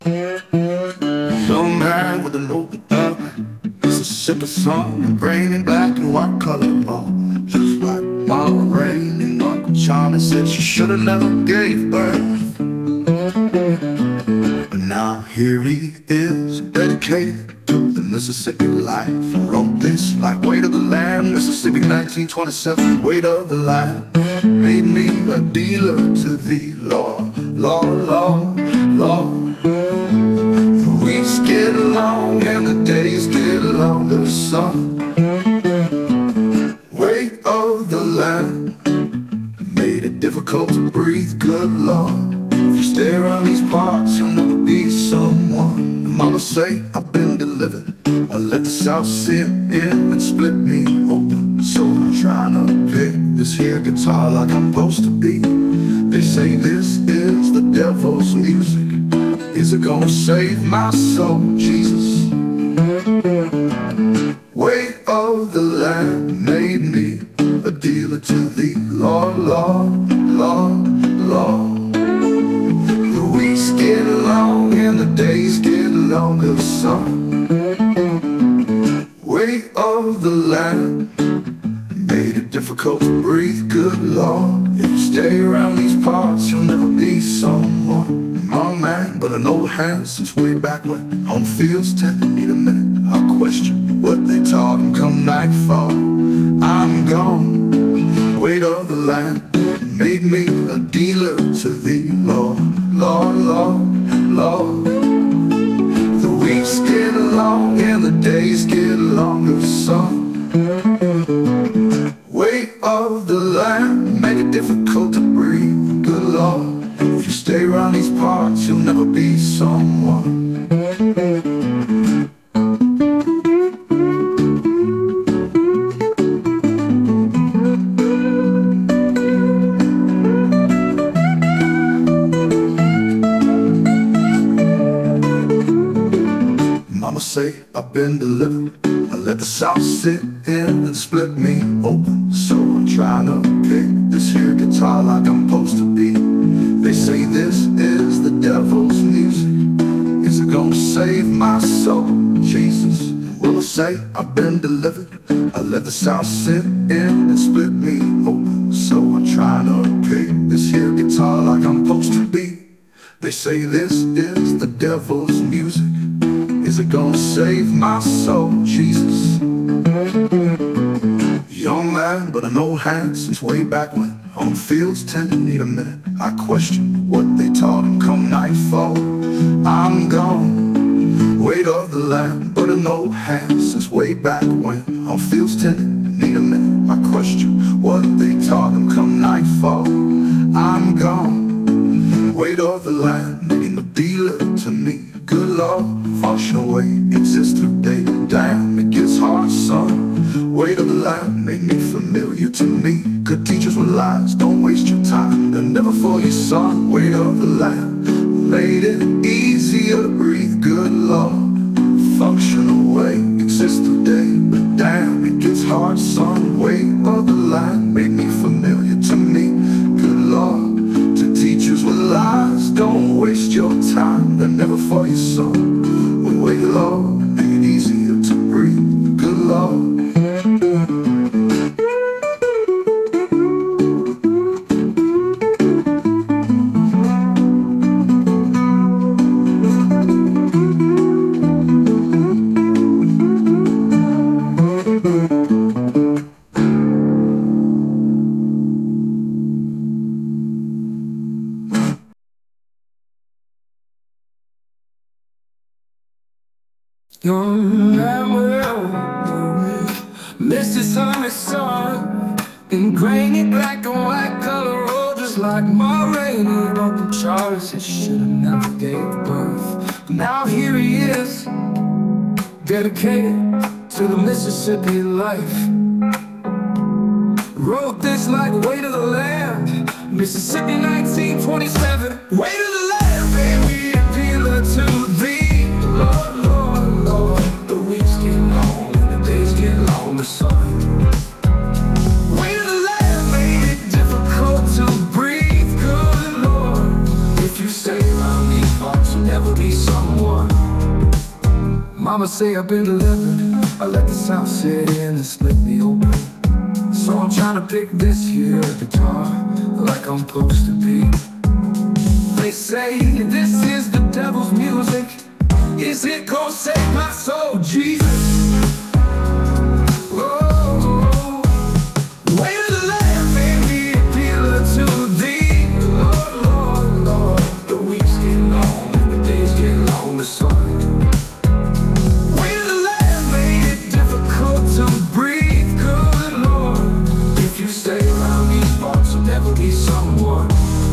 Young man with an open up, Mississippi sun, raining black and white color ball. Just like Mama Rain and Uncle Charlie said she should've never gave birth. But now here he is, dedicated to the Mississippi life. Wrote this like weight of the land, Mississippi 1927, weight of the land. Made me a dealer to thee, Lord, Lord, Lord, Lord. The weeks get long and the days get longer, son. Weight of the land made it difficult to breathe, good Lord. If you stay around these parts, you'll never be someone. The mama say, I've been delivered. I let the South sit in and split me open. So I'm trying to pick this here guitar like I'm supposed to be. They say this is the devil's music. Is it gonna save my soul, Jesus? Weight of the land made me a dealer to thee, Lord, Lord, Lord, Lord. The weeks get long and the days get longer, son. Weight of the land made it difficult to breathe, good Lord. If you stay around these parts, you'll never be someone. I'm a man, but an old hand since way back when. Home fields tend to need a minute. I'll question what they taught him come nightfall. I'm gone. Weight of the land made me a dealer to thee, Lord, Lord, Lord, Lord. The weeks get long and the days get longer, son. Weight of the land made it difficult to breathe, good Lord. If you stay around these parts, you'll never be someone. Mama say I've been delivered. I let the South sit in and split me open. So I'm trying to pick this here guitar like I'm supposed to be. They say this is the devil's music. Is it gonna save my soul, Jesus? Will I say I've been delivered? I let the South sit in and split me open. So I'm trying to pick this here guitar like I'm supposed to be. They say this is the devil's music. Is it gonna save my soul, Jesus? Young man, but an old hand since way back when. On fields tend to need a minute. I question what they taught him come nightfall. I'm gone. Weight of the land, but an old hand since way back when. On fields tend to need a minute. I question what they taught him come nightfall. I'm gone. Weight of the land, making the dealer to me. Good Lord, function away, exist through day. Damn, it gets hard, son. Weight of the land made me familiar to me. Good teachers with lies, don't waste your time. They're never for you, son. Weight of the land made it easier to breathe. Good Lord, function away, exist through day. But damn, it gets hard, son. Weight of the land made me familiar to me. Good Lord, to teachers with lies, don't waste your time. They're never for you, son. Wait, Lord, make it easier to breathe. Good Lord. Young man will miss the summer sun in grainy black and white color road, just like my rainy Uncle Charlie said should've never gave birth. Now here he is, dedicated to the Mississippi life. Wrote this like weight of the land, Mississippi 1927. Weight of the land, baby, appealer to thee, Lord, Lord, Lord. The weeks get long and the days get longer, son. Weight of the land made it difficult to breathe, good Lord. If you stay around these parts, you'll never be sorry. someone. Mama say I've been delivered. I let the South sit in and split me open. So I'm trying to pick this here guitar like I'm supposed to be. They say this is the devil's music. Is it gonna save my soul, Jesus? Oh, way to the Lamb made me appeal to thee. Lord, Lord, Lord, the weeks get long, the days get long, the sun. Way to the Lamb made it difficult to breathe. Good Lord, if you stay around these parts, you'll never be someone.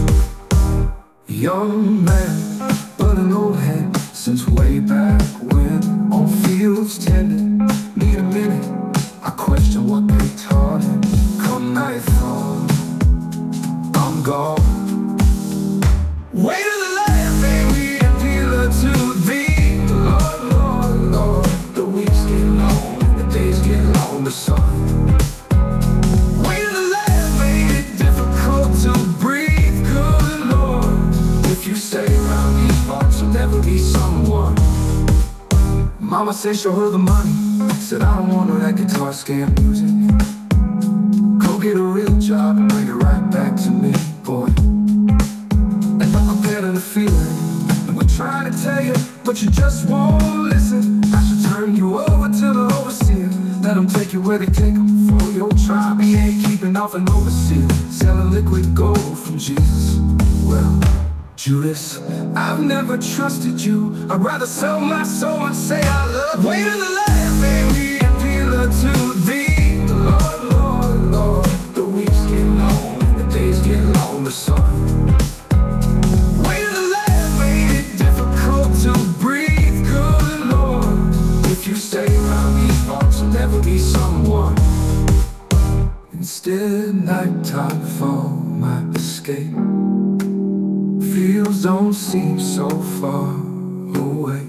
Young man, but an old head, since way back when, on fields tended. Need a minute, I question what they taught him. Come nightfall, I'm gone. Way to the Lamb, baby, appeal to thee. Lord, Lord, Lord, the weeks get long, the days get long, the sun. Way to the Lamb made it difficult to breathe. Good Lord, if you stay around these parts, you'll never be someone. Mama said show her the money. Said I don't want no that guitar scam music. Go get a real job and bring it right back to me, boy. And I'm compared to the feeling, and we're trying to tell you, but you just won't listen. I should turn you over to the overseer. Let him take you where they take him for your tribe. He ain't keeping off an overseer, selling liquid gold from Jesus. Well, Judas, I've never trusted you. I'd rather sell my soul and say I love you. Way to the Lamb, baby, appeal to thee. Lord, Lord, Lord, the weeks get long, the days get long, the sun. Way to the Lamb made it difficult to breathe. Good Lord, if you stay around these parts, you'll never be someone. Instead, nighttime fall might escape. Fields don't seem so far away.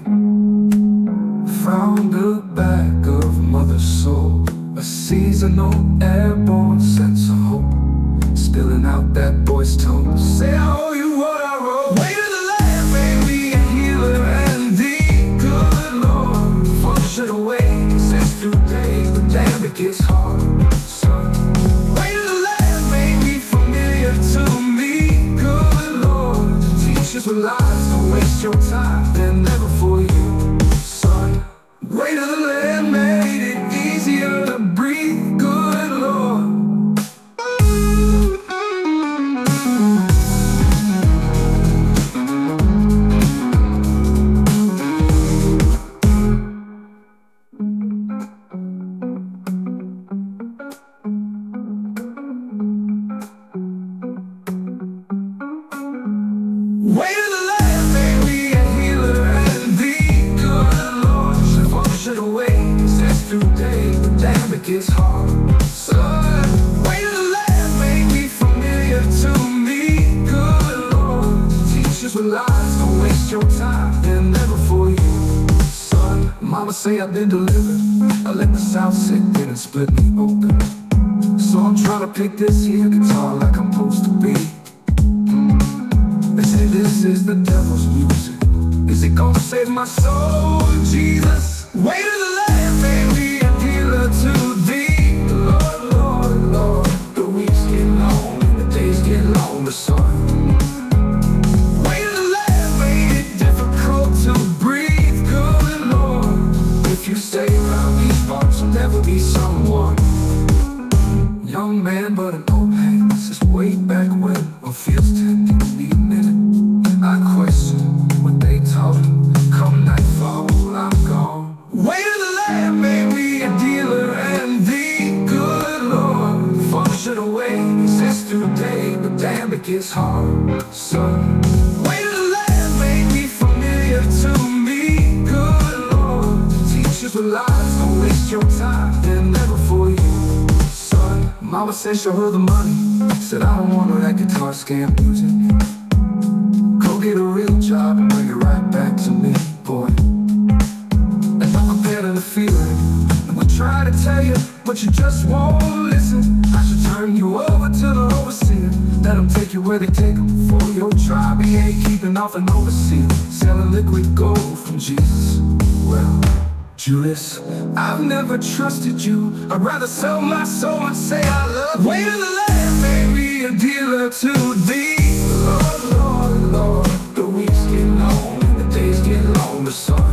Found the back of mother's soul, a seasonal airborne sense of hope, spilling out that boy's tone. Say I owe you what I wrote. Way to the Lamb, baby, a healer and thee. Good Lord, function away, since through days, but damn it gets hard, son. Way to the Lamb made me familiar to me. Good Lord, teachers with lies, don't waste your time, they're never for you, son. Way to the Lamb made it easier to breathe. Good Lord. Way to the Lamb, baby, a healer and thee. Good Lord, function away, says through day, but damn it gets hard, son. Way to the Lamb made me familiar to me. Good Lord, teachers with lies, don't waste your time, they're never for you, son. Mama say I've been delivered. I let the South sit in and split me open. So I'm trying to pick this here guitar like I'm supposed to be. They say this is the devil's music. Is it gonna save my soul, Jesus? Way to the Lamb, baby, appeal to thee. Lord, Lord, Lord, the weeks get long, the days get long, the sun. Way to the Lamb made it difficult to breathe. Good Lord, if you stay around these parts, you'll never be someone. Young man, but an old man, since way back when, on fields tending to need a minute. I question what they taught him. Come nightfall, I'm gone. Way to the Lamb, baby, a dealer and thee. Good Lord, function away, since through day, but damn it gets hard, son. Way to the Lamb made me familiar to me. Good Lord, teachers with lies, don't waste your time, they're never for you, son. Mama said show her the money. Said I don't want no that guitar scam music. Get a real job and bring it right back to me, boy. And I'm compared to the feeling, and we try to tell you, but you just won't listen. I should turn you over to the overseer. Let him take you where they take him for your tribe. He ain't keeping off an overseer. selling liquid gold from Jesus. Well, Judas, I've never trusted you. I'd rather sell my soul and say I love you. Weight of the Lamb made me a dealer to thee. Lord, Lord, Lord, the weeks get long and the days get longer, son.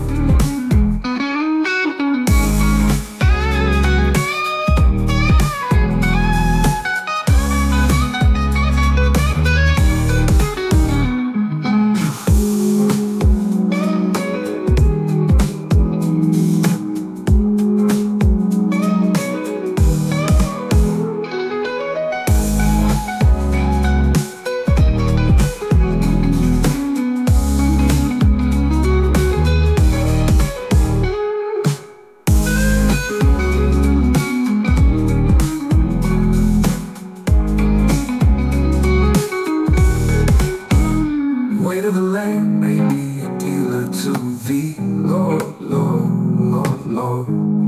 Weight of the Lamb made me a dealer to thee. Lord, Lord, Lord, Lord.